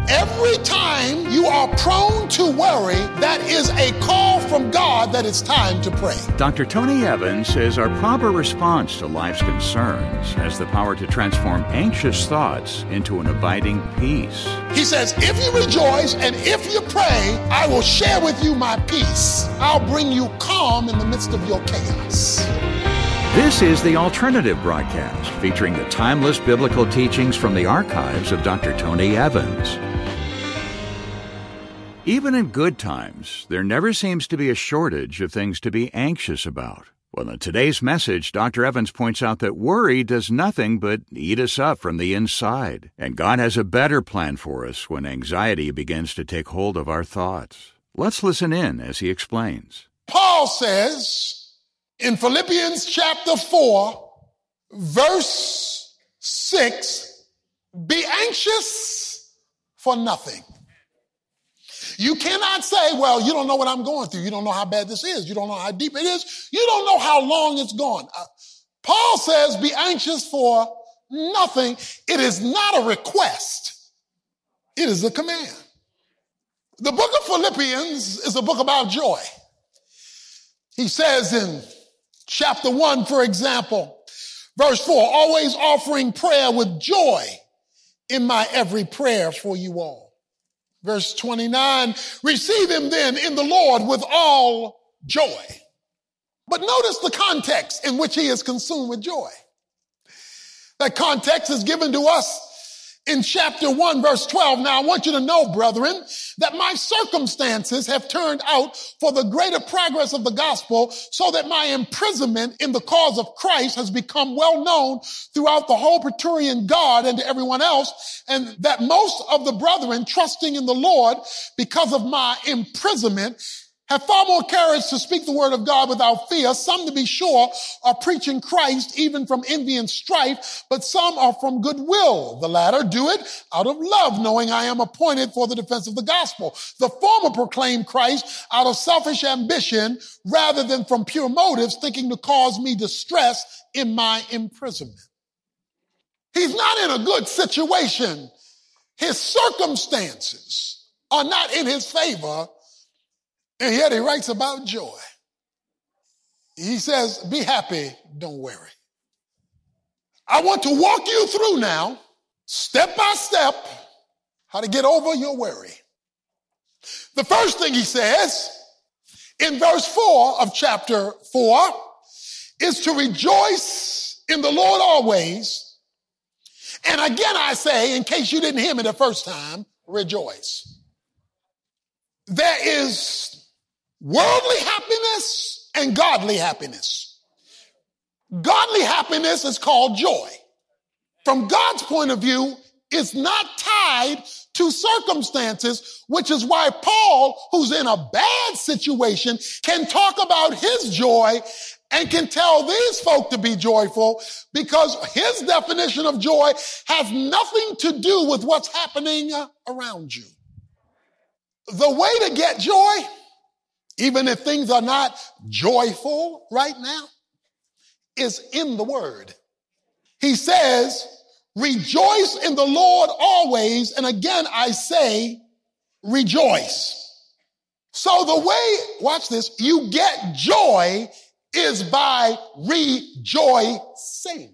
Every time you are prone to worry, that is a call from God that it's time to pray. Dr. Tony Evans says our proper response to life's concerns has the power to transform anxious thoughts into an abiding peace. He says, if you rejoice and if you pray, I will share with you my peace. I'll bring you calm in the midst of your chaos. This is The Alternative Broadcast, featuring the timeless biblical teachings from the archives of Dr. Tony Evans. Even in good times, there never seems to be a shortage of things to be anxious about. Well, in today's message, Dr. Evans points out that worry does nothing but eat us up from the inside. And God has a better plan for us when anxiety begins to take hold of our thoughts. Let's listen in as he explains. Paul says in Philippians chapter 4, verse 6, be anxious for nothing. You cannot say, well, you don't know what I'm going through. You don't know how bad this is. You don't know how deep it is. You don't know how long it's gone. Paul says, be anxious for nothing. It is not a request. It is a command. The book of Philippians is a book about joy. He says in chapter 1, for example, verse 4, always offering prayer with joy in my every prayer for you all. Verse 29, receive him then in the Lord with all joy. But notice the context in which he is consumed with joy. That context is given to us in chapter 1, verse 12. Now, I want you to know, brethren, that my circumstances have turned out for the greater progress of the gospel, so that my imprisonment in the cause of Christ has become well known throughout the whole Praetorian Guard and to everyone else, and that most of the brethren, trusting in the Lord because of my imprisonment, have far more courage to speak the word of God without fear. Some, to be sure, are preaching Christ even from envy and strife, but some are from goodwill. The latter do it out of love, knowing I am appointed for the defense of the gospel. The former proclaim Christ out of selfish ambition rather than from pure motives, thinking to cause me distress in my imprisonment. He's not in a good situation. His circumstances are not in his favor. And yet he writes about joy. He says, be happy, don't worry. I want to walk you through now, step by step, how to get over your worry. The first thing he says in verse 4 of chapter 4 is to rejoice in the Lord always. And again, I say, in case you didn't hear me the first time, rejoice. There is worldly happiness and godly happiness. Godly happiness is called joy. From God's point of view, it's not tied to circumstances, which is why Paul, who's in a bad situation, can talk about his joy and can tell these folk to be joyful, because his definition of joy has nothing to do with what's happening around you. The way to get joy, even if things are not joyful right now, is in the word. He says, rejoice in the Lord always. And again, I say, rejoice. So the way, watch this, you get joy is by rejoicing.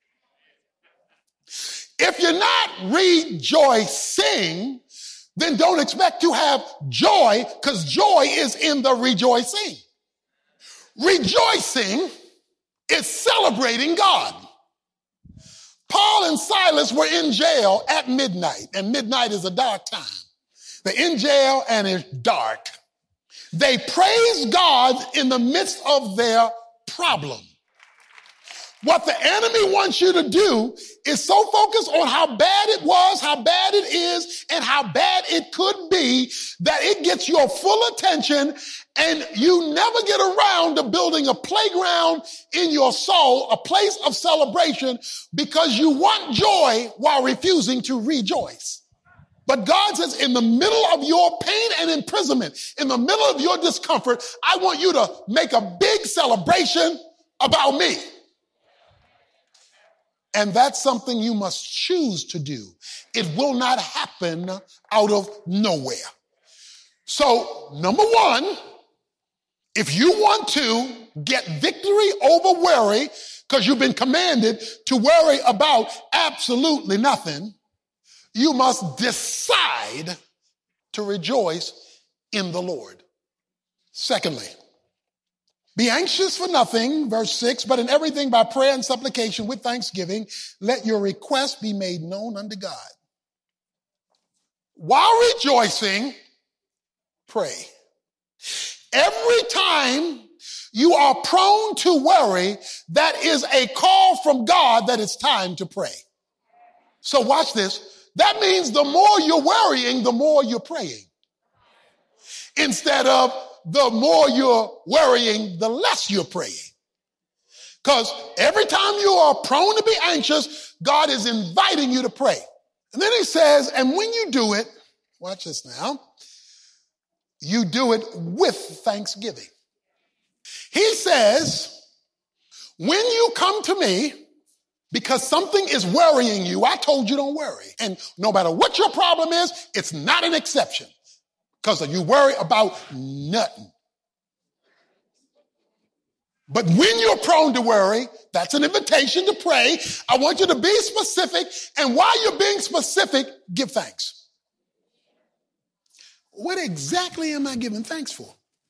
If you're not rejoicing, then don't expect to have joy, because joy is in the rejoicing. Rejoicing is celebrating God. Paul and Silas were in jail at midnight, and midnight is a dark time. They're in jail and it's dark. They praise God in the midst of their problem. What the enemy wants you to do is so focus on how bad it was, how bad it is, and how bad it could be, that it gets your full attention, and you never get around to building a playground in your soul, a place of celebration, because you want joy while refusing to rejoice. But God says, in the middle of your pain and imprisonment, in the middle of your discomfort, I want you to make a big celebration about me. And that's something you must choose to do. It will not happen out of nowhere. So, number one, if you want to get victory over worry, because you've been commanded to worry about absolutely nothing, you must decide to rejoice in the Lord. Secondly, be anxious for nothing, verse 6, but in everything by prayer and supplication with thanksgiving, let your requests be made known unto God. While rejoicing, pray. Every time you are prone to worry, that is a call from God that it's time to pray. So watch this. That means the more you're worrying, the more you're praying. Instead of the more you're worrying, the less you're praying. Because every time you are prone to be anxious, God is inviting you to pray. And then he says, and when you do it, watch this now, you do it with thanksgiving. He says, when you come to me, because something is worrying you, I told you don't worry. And no matter what your problem is, it's not an exception. Because you worry about nothing. But when you're prone to worry, that's an invitation to pray. I want you to be specific. And while you're being specific, give thanks. What exactly am I giving thanks for?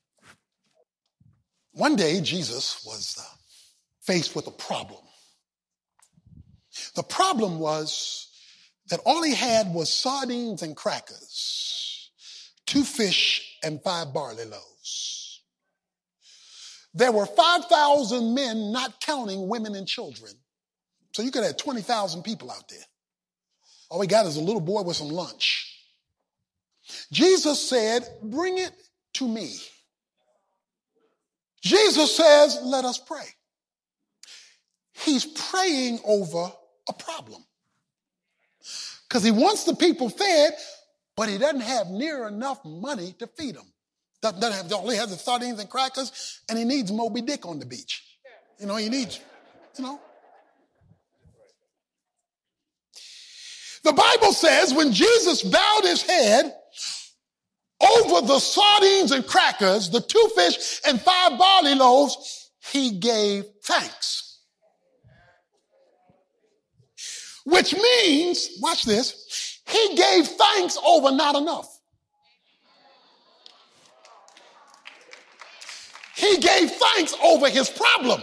One day, Jesus was faced with a problem. The problem was that all he had was sardines and crackers, 2 fish and 5 barley loaves. There were 5,000 men, not counting women and children. So you could have 20,000 people out there. All we got is a little boy with some lunch. Jesus said, bring it to me. Jesus says, let us pray. He's praying over a problem. Because he wants the people fed, but he doesn't have near enough money to feed them. Only has the sardines and crackers, and he needs Moby Dick on the beach. He needs. The Bible says when Jesus bowed his head over the sardines and crackers, the 2 fish and 5 barley loaves, he gave thanks. Which means, watch this, he gave thanks over not enough. He gave thanks over his problem.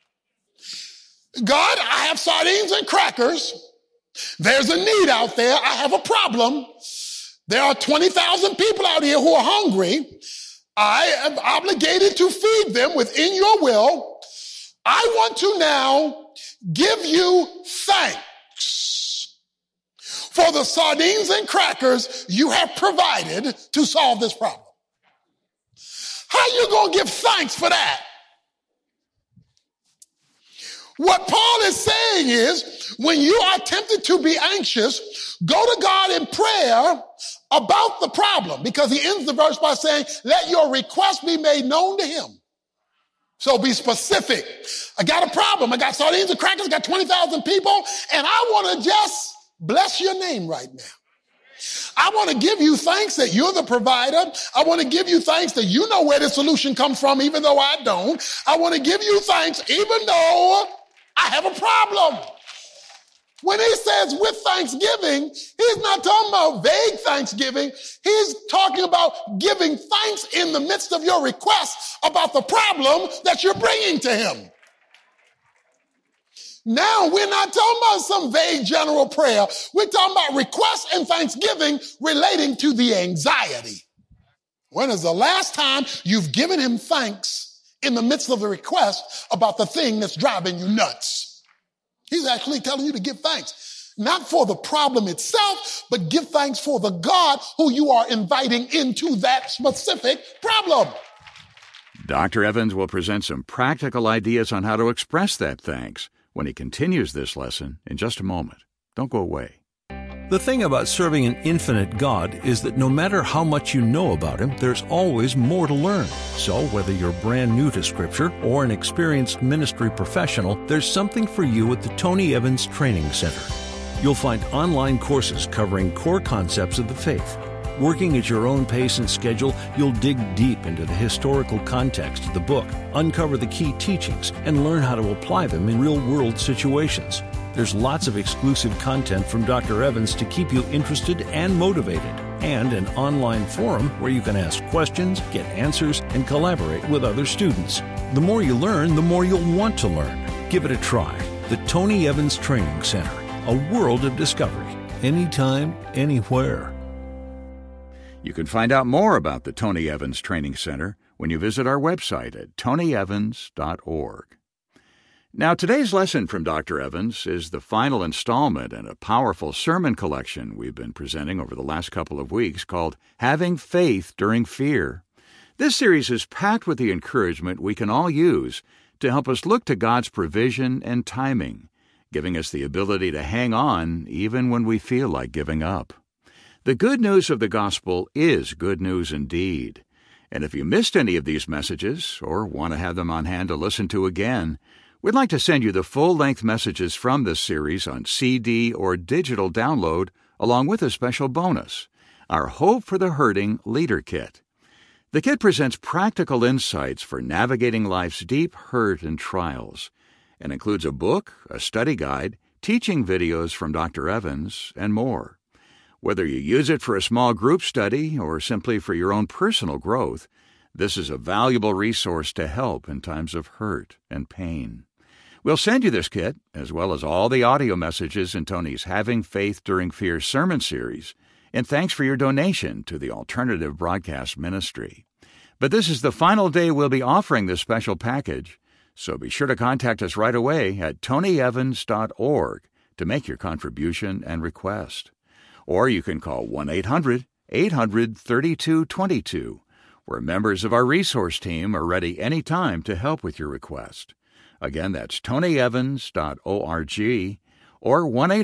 God, I have sardines and crackers. There's a need out there. I have a problem. There are 20,000 people out here who are hungry. I am obligated to feed them within your will. I want to now give you thanks for the sardines and crackers you have provided to solve this problem. How you going to give thanks for that? What Paul is saying is, when you are tempted to be anxious, go to God in prayer about the problem, because he ends the verse by saying, let your request be made known to him. So be specific. I got a problem. I got sardines and crackers, I got 20,000 people, and I want to just bless your name right now. I want to give you thanks that you're the provider. I want to give you thanks that you know where the solution comes from, even though I don't. I want to give you thanks even though I have a problem. When he says with thanksgiving, he's not talking about vague thanksgiving. He's talking about giving thanks in the midst of your request about the problem that you're bringing to him. Now, we're not talking about some vague general prayer. We're talking about request and thanksgiving relating to the anxiety. When is the last time you've given him thanks in the midst of the request about the thing that's driving you nuts? He's actually telling you to give thanks, not for the problem itself, but give thanks for the God who you are inviting into that specific problem. Dr. Evans will present some practical ideas on how to express that thanks when he continues this lesson in just a moment. Don't go away. The thing about serving an infinite God is that no matter how much you know about Him, there's always more to learn. So whether you're brand new to Scripture or an experienced ministry professional, there's something for you at the Tony Evans Training Center. You'll find online courses covering core concepts of the faith. Working at your own pace and schedule, you'll dig deep into the historical context of the book, uncover the key teachings, and learn how to apply them in real-world situations. There's lots of exclusive content from Dr. Evans to keep you interested and motivated, and an online forum where you can ask questions, get answers, and collaborate with other students. The more you learn, the more you'll want to learn. Give it a try. The Tony Evans Training Center, a world of discovery, anytime, anywhere. You can find out more about the Tony Evans Training Center when you visit our website at tonyevans.org. Now, today's lesson from Dr. Evans is the final installment in a powerful sermon collection we've been presenting over the last couple of weeks called Having Faith During Fear. This series is packed with the encouragement we can all use to help us look to God's provision and timing, giving us the ability to hang on even when we feel like giving up. The good news of the gospel is good news indeed. And if you missed any of these messages or want to have them on hand to listen to again, we'd like to send you the full-length messages from this series on CD or digital download, along with a special bonus, our Hope for the Hurting Leader Kit. The kit presents practical insights for navigating life's deep hurt and trials, and includes a book, a study guide, teaching videos from Dr. Evans, and more. Whether you use it for a small group study or simply for your own personal growth, this is a valuable resource to help in times of hurt and pain. We'll send you this kit, as well as all the audio messages in Tony's Having Faith During Fear sermon series, and thanks for your donation to the Alternative Broadcast Ministry. But this is the final day we'll be offering this special package, so be sure to contact us right away at tonyevans.org to make your contribution and request. Or you can call 1-800-800-3222, where members of our resource team are ready anytime to help with your request. Again, that's tonyevans.org or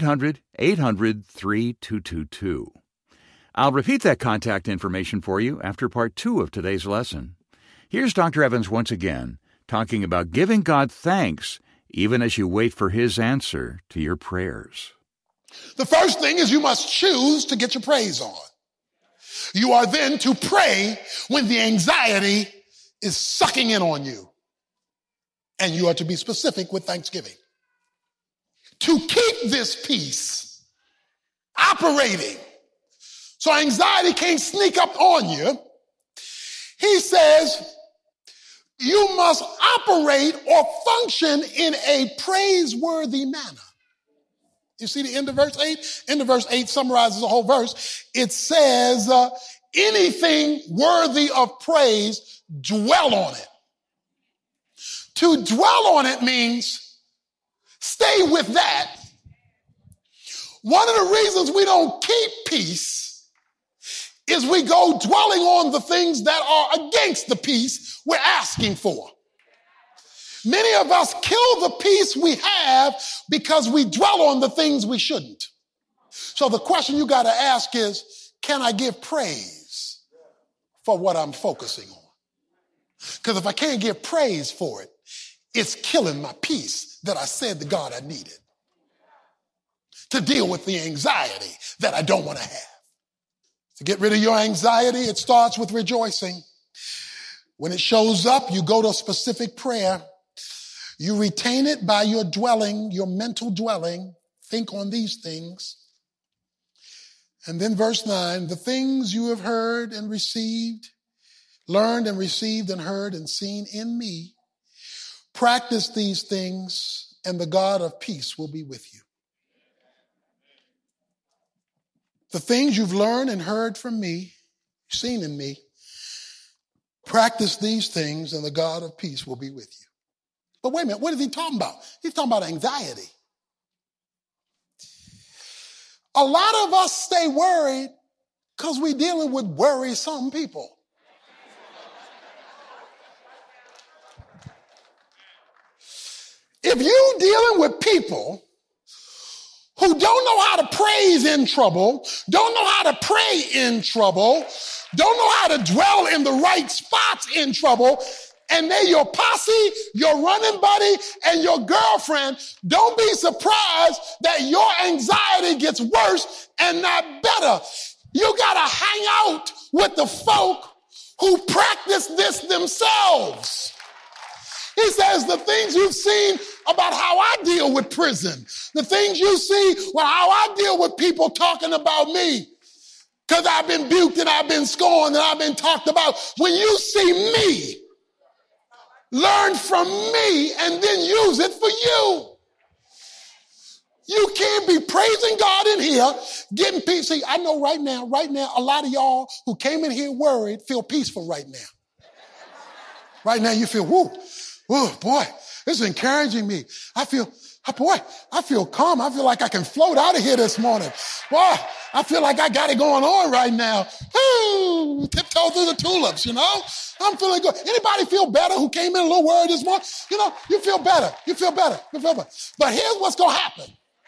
1-800-800-3222. I'll repeat that contact information for you after part 2 of today's lesson. Here's Dr. Evans once again, talking about giving God thanks even as you wait for His answer to your prayers. The first thing is you must choose to get your praise on. You are then to pray when the anxiety is sucking in on you. And you are to be specific with thanksgiving. To keep this peace operating so anxiety can't sneak up on you, he says you must operate or function in a praiseworthy manner. You see the end of verse 8? End of verse 8 summarizes the whole verse. It says, anything worthy of praise, dwell on it. To dwell on it means stay with that. One of the reasons we don't keep peace is we go dwelling on the things that are against the peace we're asking for. Many of us kill the peace we have because we dwell on the things we shouldn't. So the question you got to ask is, can I give praise for what I'm focusing on? Because if I can't give praise for it, it's killing my peace that I said to God I needed to deal with the anxiety that I don't want to have. To get rid of your anxiety, it starts with rejoicing. When it shows up, you go to a specific prayer. You retain it by your dwelling, your mental dwelling. Think on these things. And then verse 9, the things you have heard and received, learned and received and heard and seen in me, practice these things and the God of peace will be with you. The things you've learned and heard from me, seen in me, practice these things and the God of peace will be with you. But wait a minute, what is he talking about? He's talking about anxiety. A lot of us stay worried because we're dealing with worrisome people. If you're dealing with people who don't know how to praise in trouble, don't know how to pray in trouble, don't know how to dwell in the right spots in trouble, and they're your posse, your running buddy, and your girlfriend, don't be surprised that your anxiety gets worse and not better. You gotta hang out with the folk who practice this themselves. He says the things you've seen about how I deal with prison, the things you see how I deal with people talking about me, because I've been buked and I've been scorned and I've been talked about. When you see me, learn from me and then use it for you. You can't be praising God in here, getting peace. See, I know right now, a lot of y'all who came in here worried feel peaceful right now. Right now you feel, whoa, boy, this is encouraging me. I feel calm. I feel like I can float out of here this morning. Boy, I feel like I got it going on right now. Ooh, tiptoe through the tulips, you know? I'm feeling good. Anybody feel better who came in a little worried this morning? You know, you feel better. But here's what's going to happen.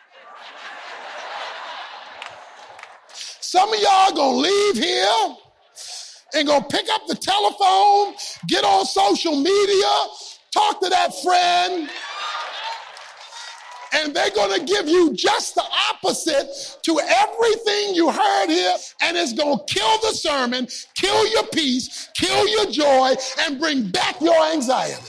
Some of y'all going to leave here and going to pick up the telephone, get on social media, talk to that friend, and they're going to give you just the opposite to everything you heard here, and it's going to kill the sermon, kill your peace, kill your joy, and bring back your anxiety.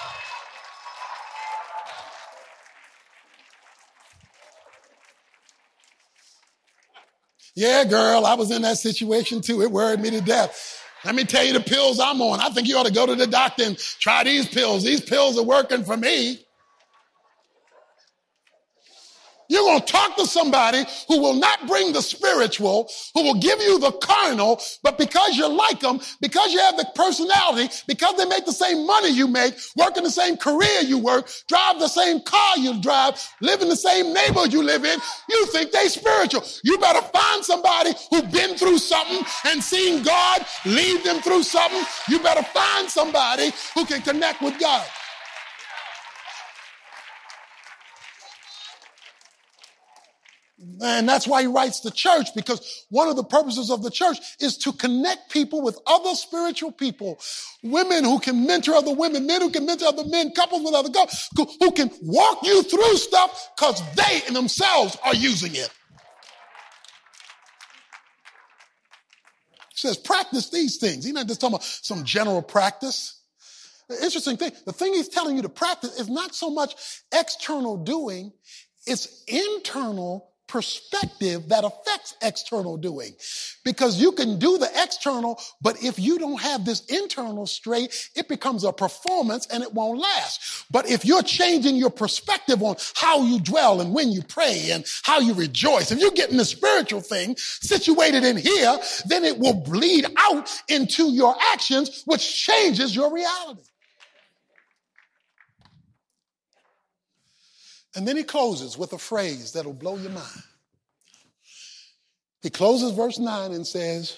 Yeah, girl, I was in that situation too. It worried me to death. Let me tell you the pills I'm on. I think you ought to go to the doctor and try these pills. These pills are working for me. You're going to talk to somebody who will not bring the spiritual, who will give you the carnal, but because you like them, because you have the personality, because they make the same money you make, work in the same career you work, drive the same car you drive, live in the same neighborhood you live in, you think they spiritual. You better find somebody who's been through something and seen God lead them through something. You better find somebody who can connect with God. And that's why he writes the church, because one of the purposes of the church is to connect people with other spiritual people. Women who can mentor other women, men who can mentor other men, couples with other couples, who can walk you through stuff because they in themselves are using it. He says, practice these things. He's not just talking about some general practice. The interesting thing, the thing he's telling you to practice is not so much external doing, it's internal perspective that affects external doing. Because you can do the external, but if you don't have this internal straight, it becomes a performance and it won't last. But if you're changing your perspective on how you dwell and when you pray and how you rejoice, if you're getting the spiritual thing situated in here, then it will bleed out into your actions, which changes your reality. And then he closes with a phrase that'll blow your mind. He closes verse 9 and says,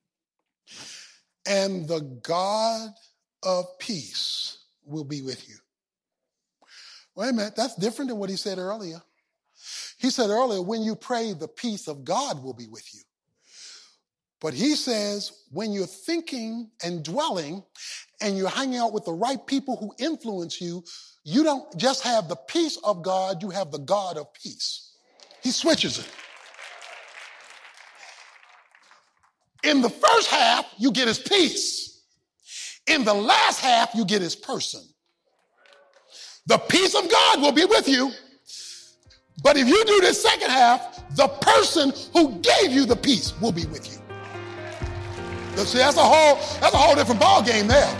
and the God of peace will be with you. Wait a minute, that's different than what he said earlier. He said earlier, when you pray, the peace of God will be with you. But he says, when you're thinking and dwelling and you're hanging out with the right people who influence you, you don't just have the peace of God, you have the God of peace. He switches it. In the first half, you get his peace. In the last half, you get his person. The peace of God will be with you. But if you do this second half, the person who gave you the peace will be with you. See, that's a whole different ball game there.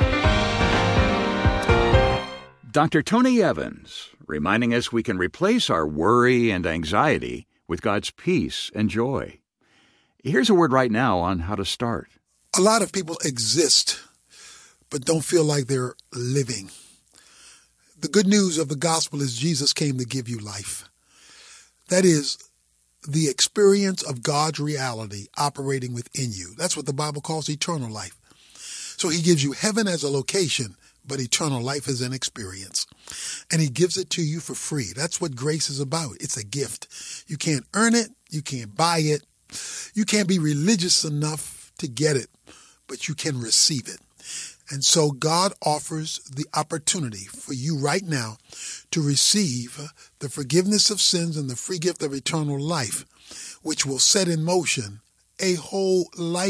Dr. Tony Evans, reminding us we can replace our worry and anxiety with God's peace and joy. Here's a word right now on how to start. A lot of people exist, but don't feel like they're living. The good news of the gospel is Jesus came to give you life. That is the experience of God's reality operating within you. That's what the Bible calls eternal life. So he gives you heaven as a location, but eternal life is an experience. And he gives it to you for free. That's what grace is about. It's a gift. You can't earn it. You can't buy it. You can't be religious enough to get it, but you can receive it. And so God offers the opportunity for you right now to receive the forgiveness of sins and the free gift of eternal life, which will set in motion a whole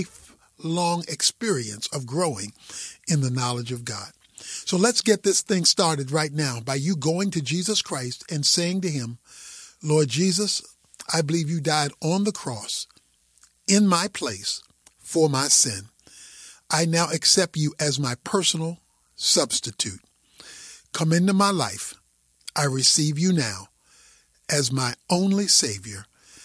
lifelong experience of growing in the knowledge of God. So let's get this thing started right now by you going to Jesus Christ and saying to him, Lord Jesus, I believe you died on the cross in my place for my sin. I now accept you as my personal substitute. Come into my life. I receive you now as my only Savior.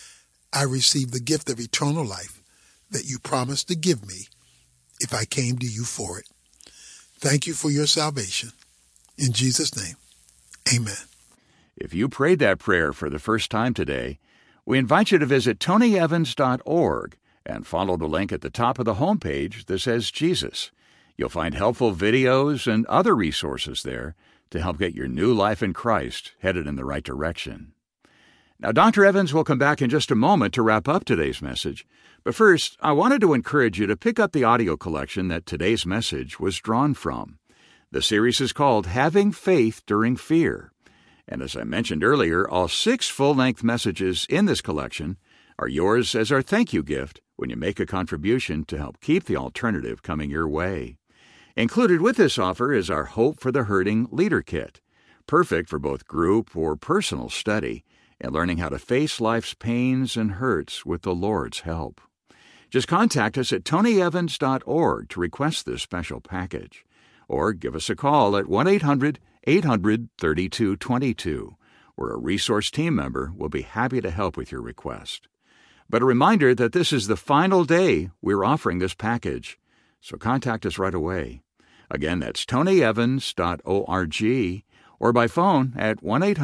I receive the gift of eternal life that you promised to give me if I came to you for it. Thank you for your salvation. In Jesus' name, amen. If you prayed that prayer for the first time today, we invite you to visit tonyevans.org and follow the link at the top of the homepage that says Jesus. You'll find helpful videos and other resources there to help get your new life in Christ headed in the right direction. Now, Dr. Evans will come back in just a moment to wrap up today's message. But first, I wanted to encourage you to pick up the audio collection that today's message was drawn from. The series is called Having Faith During Fear. And as I mentioned earlier, all 6 full-length messages in this collection are yours as our thank you gift when you make a contribution to help keep the alternative coming your way. Included with this offer is our Hope for the Hurting Leader Kit, perfect for both group or personal study and learning how to face life's pains and hurts with the Lord's help. Just contact us at tonyevans.org to request this special package, or give us a call at 1-800-800-3222, where a resource team member will be happy to help with your request. But a reminder that this is the final day we're offering this package, so contact us right away. Again, that's tonyevans.org, or by phone at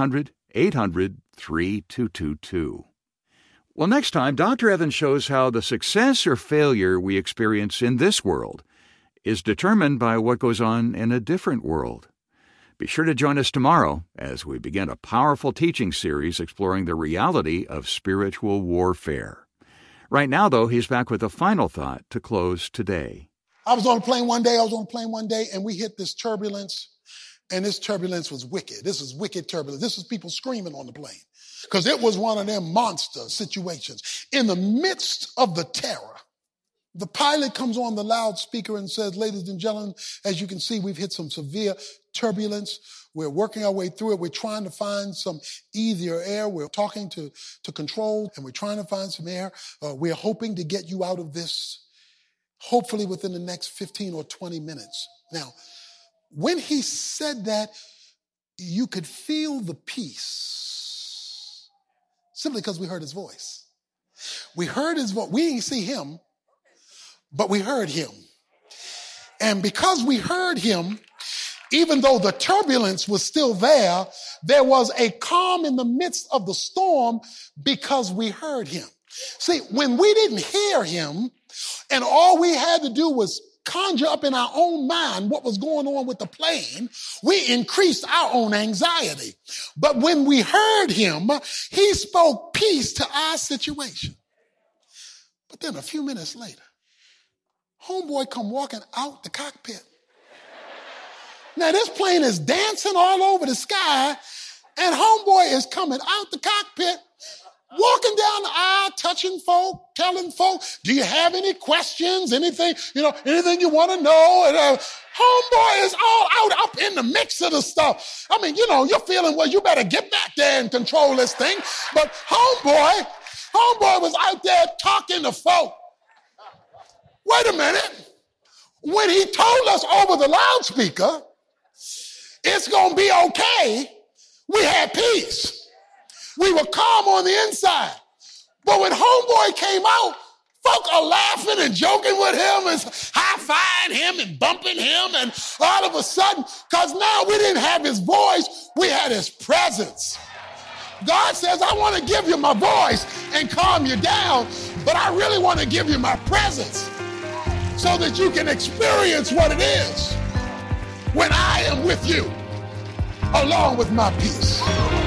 1-800-800-3222. Well, next time, Dr. Evans shows how the success or failure we experience in this world is determined by what goes on in a different world. Be sure to join us tomorrow as we begin a powerful teaching series exploring the reality of spiritual warfare. Right now, though, he's back with a final thought to close today. I was on a plane one day, and we hit this turbulence, and this turbulence was wicked. This was wicked turbulence. This was people screaming on the plane because it was one of them monster situations. In the midst of the terror, the pilot comes on the loudspeaker and says, ladies and gentlemen, as you can see, we've hit some severe turbulence. We're working our way through it. We're trying to find some easier air. We're talking to control, and we're trying to find some air. We're hoping to get you out of this, hopefully within the next 15 or 20 minutes. Now, when he said that, you could feel the peace simply because we heard his voice. We heard his voice. We didn't see him, but we heard him. And because we heard him, even though the turbulence was still there was a calm in the midst of the storm because we heard him. See, when we didn't hear him and all we had to do was conjure up in our own mind what was going on with the plane, we increased our own anxiety. But when we heard him, he spoke peace to our situation. But then a few minutes later, homeboy come walking out the cockpit. Now this plane is dancing all over the sky, and homeboy is coming out the cockpit, walking down the aisle, touching folk, telling folk, do you have any questions, anything you want to know? And homeboy is all out up in the mix of the stuff. I mean, you're feeling, well, you better get back there and control this thing. But homeboy was out there talking to folk. Wait a minute. When he told us over the loudspeaker, it's going to be okay, we had peace. We were calm on the inside. But when homeboy came out, folk are laughing and joking with him and high-fiving him and bumping him. And all of a sudden, because now we didn't have his voice, we had his presence. God says, I want to give you my voice and calm you down, but I really want to give you my presence so that you can experience what it is when I am with you, along with my peace.